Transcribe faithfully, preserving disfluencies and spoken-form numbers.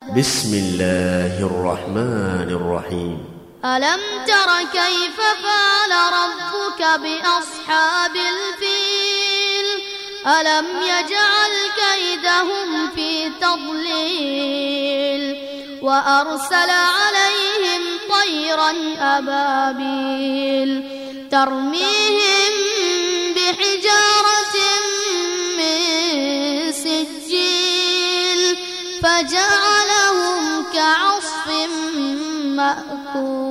بسم الله الرحمن الرحيم. ألم تر كيف فعل ربك بأصحاب الفيل ألم يجعل كيدهم في تضليل وأرسل عليهم طيرا أبابيل ترميهم بحجارة من سجيل فجعلهم كعصف مأكول.